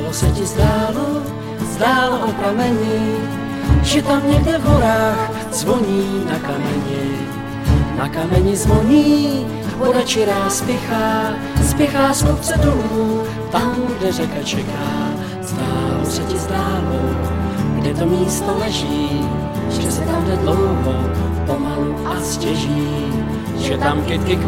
se ti zdálo o prameni, že tam někde v horách zvoní na kameni. Na kameni zvoní, voda čirá spěchá z kopce dolů, tam, kde řeka čeká. Zdálo, kde to místo leží, že se tam jde dlouho, pomalu a stěží, že tam kytky